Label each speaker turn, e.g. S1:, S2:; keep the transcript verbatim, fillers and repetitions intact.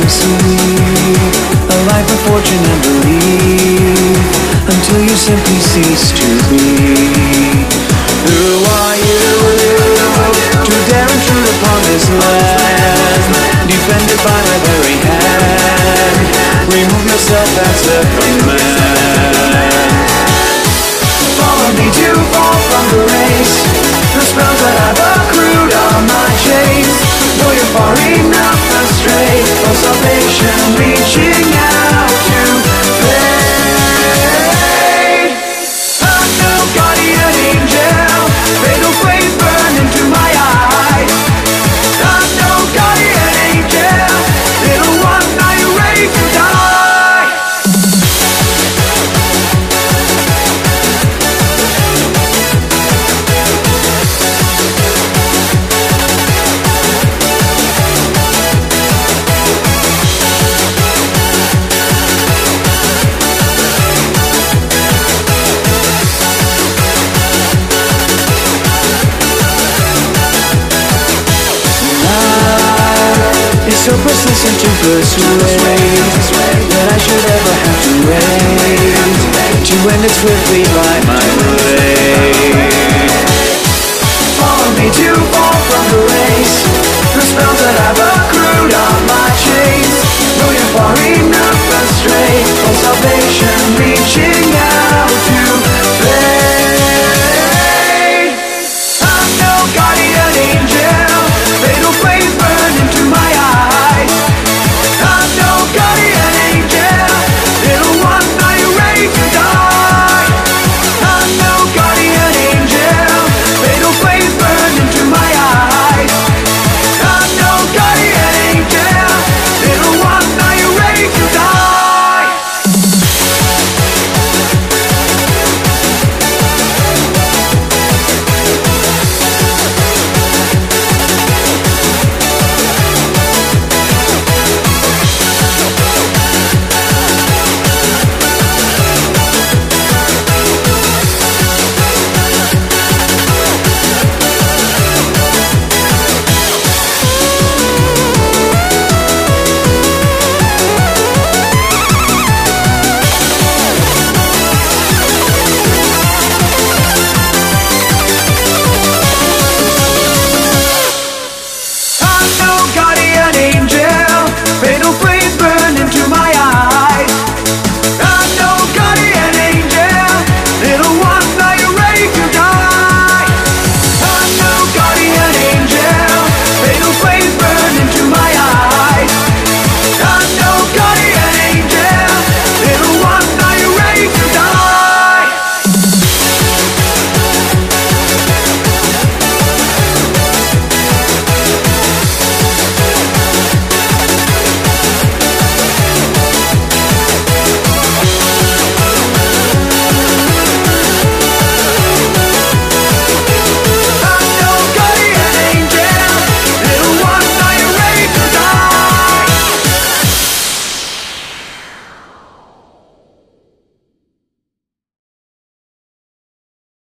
S1: see a life of fortune and belief, until you simply cease to be. Who are you to dare intrude upon this land, defended by my very hand? Remove yourself as a command. Follow me to fall from the race, the spells that I've accrued are my chains. Though you're far enough astray, for salvation reaching out to fade. I'm no guardian angel, fatal flames burn into my eyes. I'm no guardian angel, little one, are you ready to die? So persistent to persuade that I should ever have to wait, to end it swiftly by my